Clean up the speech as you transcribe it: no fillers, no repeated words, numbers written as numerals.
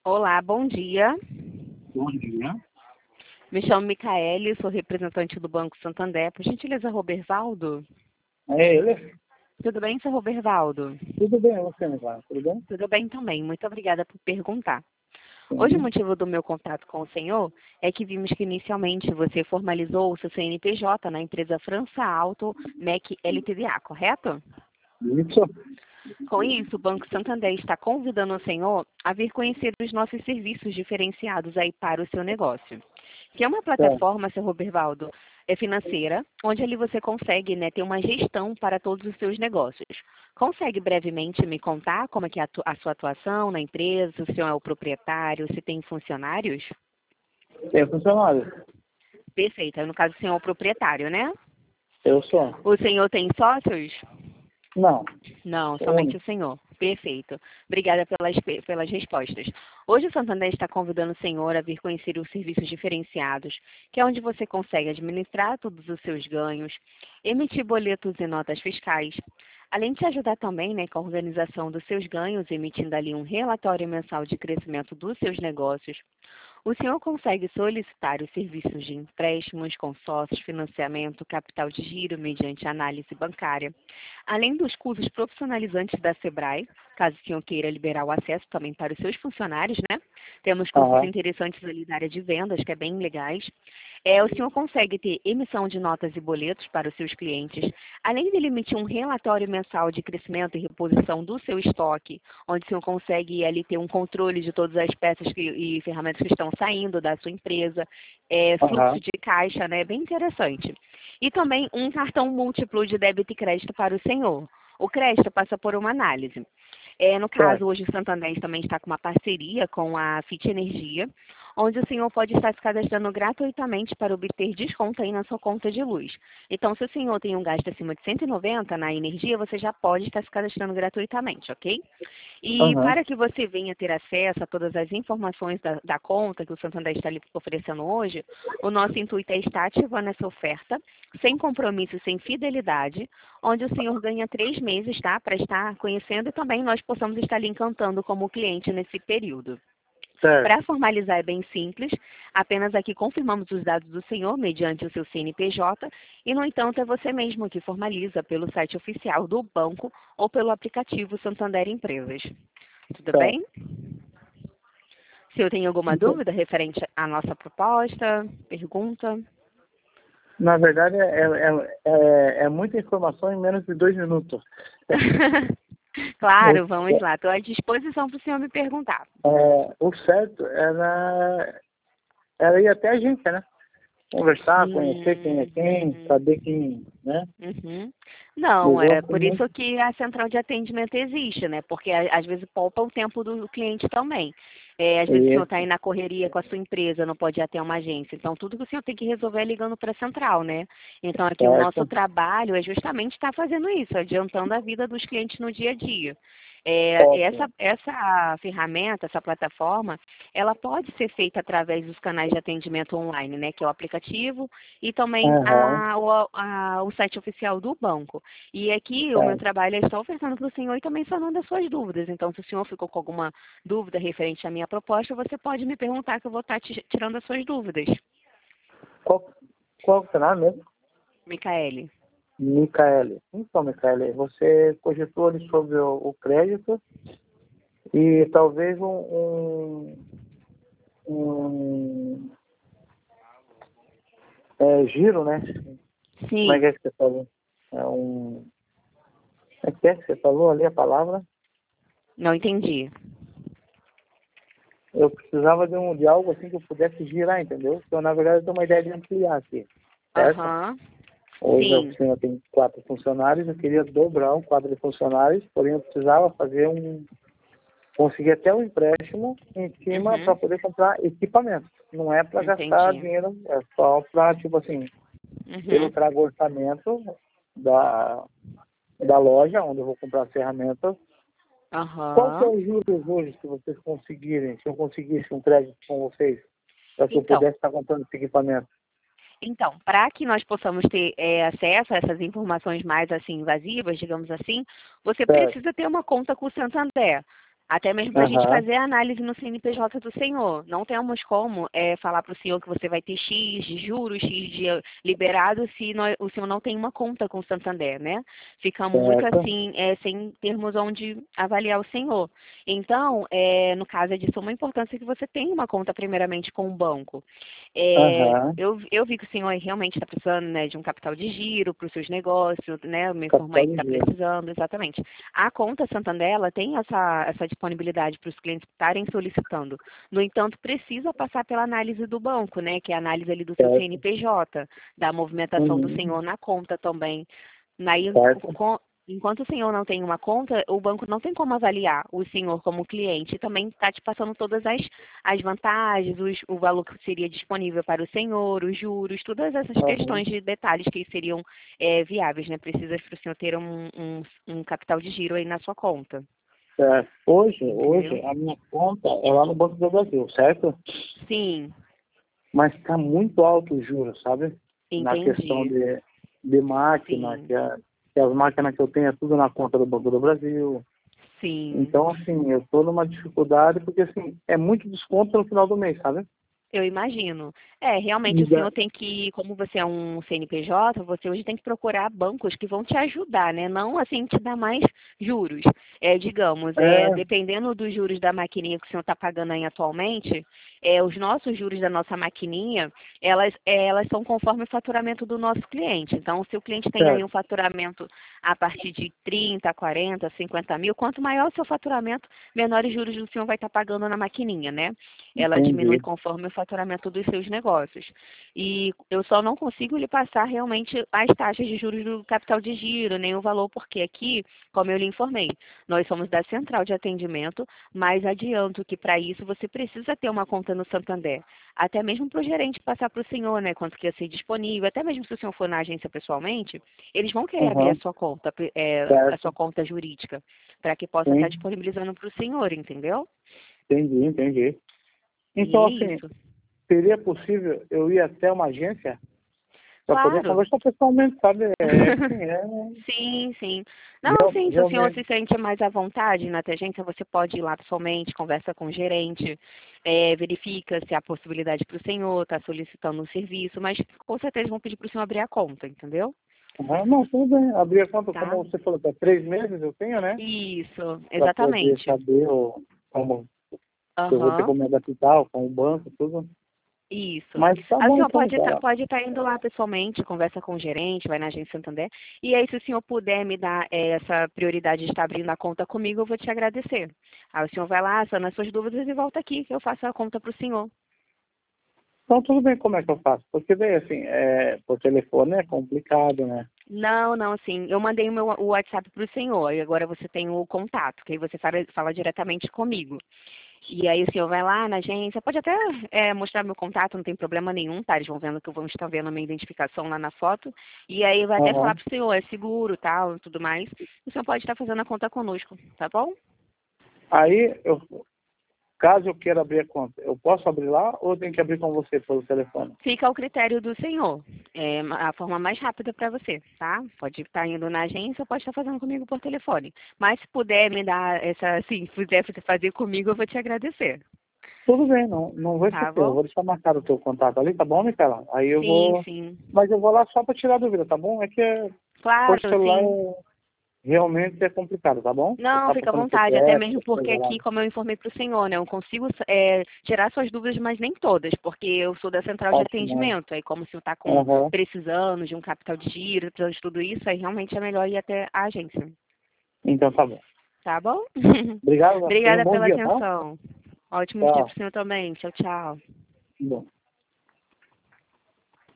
Olá, bom dia. Bom dia. Me chamo Micaele, sou representante do Banco Santander. Por gentileza, Robervaldo? É ele? Tudo bem, seu Robervaldo? Tudo bem, você, Nicolas? Tudo bem? Tudo bem também, muito obrigada por perguntar. Hoje o Sim. motivo do meu contato com o senhor é que vimos que inicialmente você formalizou o seu CNPJ na empresa França Auto MEC LTDA, correto? Isso. Com isso, o Banco Santander está convidando o senhor a vir conhecer os nossos serviços diferenciados aí para o seu negócio. Que é uma É. plataforma, seu Robervaldo, financeira, onde ali você consegue, né, ter uma gestão para todos os seus negócios. Consegue brevemente me contar como é que é a sua atuação na empresa, se o senhor é o proprietário, se tem funcionários? Tem funcionário? Perfeito. Aí, no caso, o senhor é o proprietário, né? Eu sou. O senhor tem sócios? Não. Não, Sou somente o único. senhor. Perfeito. Obrigada pelas respostas. Hoje o Santander está convidando o senhor a vir conhecer os serviços diferenciados, que é onde você consegue administrar todos os seus ganhos, emitir boletos e notas fiscais, além de te ajudar também, né, com a organização dos seus ganhos, emitindo ali um relatório mensal de crescimento dos seus negócios. O senhor consegue solicitar os serviços de empréstimos, consórcios, financiamento, capital de giro mediante análise bancária, além dos cursos profissionalizantes da Sebrae, caso o senhor queira liberar o acesso também para os seus funcionários, né? Temos cursos Aham. interessantes ali da área de vendas, que é bem legais. O senhor consegue ter emissão de notas e boletos para os seus clientes, além de ele emitir um relatório mensal de crescimento e reposição do seu estoque, onde o senhor consegue ali ter um controle de todas as peças e ferramentas que estão saindo da sua empresa, fluxo Aham. de caixa, né? Bem interessante. E também um cartão múltiplo de débito e crédito para o senhor. O crédito passa por uma análise. No caso, Certo. hoje o Santander também está com uma parceria com a Fit Energia, onde o senhor pode estar se cadastrando gratuitamente para obter desconto aí na sua conta de luz. Então, se o senhor tem um gasto acima de 190 na energia, você já pode estar se cadastrando gratuitamente, ok? E Aham. para que você venha ter acesso a todas as informações da conta que o Santander está lhe oferecendo hoje, o nosso intuito é estar ativando essa oferta, sem compromisso, sem fidelidade, onde o senhor ganha 3 meses, tá? Para estar conhecendo e também nós possamos estar lhe encantando como cliente nesse período. Para Certo. formalizar é bem simples, apenas aqui confirmamos os dados do senhor mediante o seu CNPJ e, no entanto, é você mesmo que formaliza pelo site oficial do banco ou pelo aplicativo Santander Empresas. Tudo Certo. bem? Se eu tenho alguma Então, dúvida referente à nossa proposta, pergunta. na verdade, é muita informação em menos de 2 minutos. O, Claro, vamos lá. Estou à disposição para o senhor me perguntar. o certo era ir até a agência, né? Conversar, conhecer quem é quem, Hum, saber quem, né? uhum. Não, Eu é gosto por muito. isso que a central de atendimento existe, né? Porque às vezes poupa o tempo do cliente também. Às vezes o senhor está aí na correria com a sua empresa, não pode ir até uma agência. Então, tudo que o senhor tem que resolver é ligando para a central, né? Então, aqui o nosso Certo. trabalho é justamente estar fazendo isso, adiantando a vida dos clientes no dia a dia. Ótimo. Essa ferramenta, essa plataforma, ela pode ser feita através dos canais de atendimento online, né? Que é o aplicativo e também Aham. o site oficial do banco. E aqui o meu Certo. trabalho é estar ofertando para o senhor e também sanando as suas dúvidas. Então, se o senhor ficou com alguma dúvida referente à minha proposta, você pode me perguntar que eu vou estar tirando as suas dúvidas. Qual, qual que é o nome mesmo? Micaele. Micaele. Então, Micaele, você cogitou ali sobre o crédito e talvez um giro, né? Como é Sim, que você falou? É que você falou ali a palavra? não entendi. Eu precisava de algo assim que eu pudesse girar, entendeu? Então, na verdade, eu tenho uma ideia de ampliar aqui, certo? Aham, Hoje a sim. oficina tem 4 funcionários, eu queria dobrar um quadro de funcionários, porém eu precisava fazer conseguir até um empréstimo em cima para Uhum, poder comprar equipamento. Não é para gastar entendi. dinheiro, é só para, tipo assim, eu Uhum, trago o orçamento da loja, onde eu vou comprar as ferramentas. Qual que é aham. os juros hoje, se vocês conseguirem, se eu conseguisse um crédito com vocês, para que eu Então, pudesse estar comprando esse equipamento? para que nós possamos ter acesso a essas informações mais assim invasivas, digamos assim, você Certo. precisa ter uma conta com o Santander. Até mesmo para a gente Aham. fazer a análise no CNPJ do senhor. Não temos como falar para o senhor que você vai ter X de juros, X de liberado, se o senhor não tem uma conta com o Santander, né? Fica muito Certo. assim, sem termos onde avaliar o senhor. Então, no caso, é de suma importância que você tenha uma conta primeiramente com o banco. Aham. Eu vi que o senhor realmente está precisando, né, de um capital de giro para os seus negócios, né? Me informou aí Capital que de está giro. precisando, exatamente. A conta Santander, ela tem essa disponibilidade para os clientes estarem solicitando. No entanto, precisa passar pela análise do banco, né? Que é a análise ali do seu Certo. CNPJ, da movimentação do Uhum. senhor na conta também. Aí, Certo. enquanto o senhor não tem uma conta, o banco não tem como avaliar o senhor como cliente. E também está te passando todas as vantagens, o valor que seria disponível para o senhor, os juros, todas essas Aham. questões de detalhes que seriam viáveis, né? Precisa para o senhor ter um capital de giro aí na sua conta. Certo. Hoje, Entendeu? a minha conta é lá no Banco do Brasil, certo? Sim, Mas está muito alto os juros, sabe? Na questão entendi. de máquina, Sim, que as máquinas que eu tenho é tudo na conta do Banco do Brasil. sim. Então, assim, eu estou numa dificuldade, porque, assim, é muito desconto no final do mês, sabe? Eu imagino. Realmente Me o dá- senhor tem que, como você é um CNPJ, você hoje tem que procurar bancos que vão te ajudar, né? Não assim te dar mais juros. Digamos, É, dependendo dos juros da maquininha que o senhor está pagando aí atualmente, os nossos juros da nossa maquininha, elas são conforme o faturamento do nosso cliente. Então, se o cliente tem aí certo, um faturamento a partir de 30, 40, 50 mil, quanto maior o seu faturamento, menores juros o senhor vai estar pagando na maquininha, né? Ela diminui entendi. conforme o faturamento dos seus negócios. E eu só não consigo lhe passar realmente as taxas de juros do capital de giro, nem o valor, porque aqui, como eu lhe informei, nós somos da central de atendimento, mas adianto que para isso você precisa ter uma conta no Santander. Até mesmo para o gerente passar para o senhor, né, quanto que ia ser disponível, até mesmo se o senhor for na agência pessoalmente, eles vão querer abrir a Aham, sua conta, a certo, sua conta jurídica, para que possa estar sim, disponibilizando para o senhor, entendeu? entendi. E Então, é assim, isso. seria possível eu ir até uma agência para poder Claro. conversar pessoalmente, sabe? Assim, Sim, sim. Não, sim, se o senhor realmente. se sente mais à vontade na agência, você pode ir lá pessoalmente, conversa com o gerente, verifica se há possibilidade para o senhor estar solicitando um serviço, mas com certeza vão pedir para o senhor abrir a conta, entendeu? Aham, não, tudo bem. Abrir a conta, Tá? como você falou, para 3 meses eu tenho, né? Isso, Para poder exatamente. saber como eu vou ter Aham. como me adaptar com o banco, tudo. Isso. Mas tá Aí o bom senhor então, pode estar cara. indo lá pessoalmente, conversa com o gerente, vai na agência Santander. E aí, se o senhor puder me dar essa prioridade de estar abrindo a conta comigo, eu vou te agradecer. Aí o senhor vai lá, sana as suas dúvidas e volta aqui, que eu faço a conta para o senhor. Então tudo bem, como é que eu faço? Porque daí, assim, por telefone é complicado, né? Não, não, sim. Eu mandei o WhatsApp para o senhor e agora você tem o contato, que aí você fala diretamente comigo. E aí o senhor vai lá na agência, pode até mostrar meu contato, não tem problema nenhum, tá? Eles vão vendo que vão estar vendo a minha identificação lá na foto. E aí vai até falar Aham. pro senhor, é seguro, tal, e tudo mais. O senhor pode estar fazendo a conta conosco, tá bom? Aí, caso eu queira abrir a conta, eu posso abrir lá ou eu tenho que abrir com você pelo telefone? Fica ao critério do senhor. É a forma mais rápida para você, tá? Pode estar indo na agência ou pode estar fazendo comigo por telefone. Mas se puder me dar se puder fazer comigo, eu vou te agradecer. Tudo bem, não vai Tá esquecer. Eu bom? vou deixar marcado o teu contato ali, tá bom, Micaela? Aí eu Sim, vou. sim. Mas eu vou lá só para tirar dúvida, tá bom? É que por Claro, celular sim. realmente é complicado, tá bom? Você Não, tá fica à passando vontade, até CPF, mesmo essas porque coisas lá. aqui, como eu informei para o senhor, né, eu consigo tirar suas dúvidas, mas nem todas, porque eu sou da central de Ótimo. atendimento, aí como o senhor está Aham. precisando de um capital de giro, precisando de tudo isso, aí realmente é melhor ir até a agência, Então tá bom. tá bom? Obrigado, tenha um Obrigada bom pela dia, tá? atenção. Ótimo dia para Tchau. o senhor também. Tchau, tchau. Bom.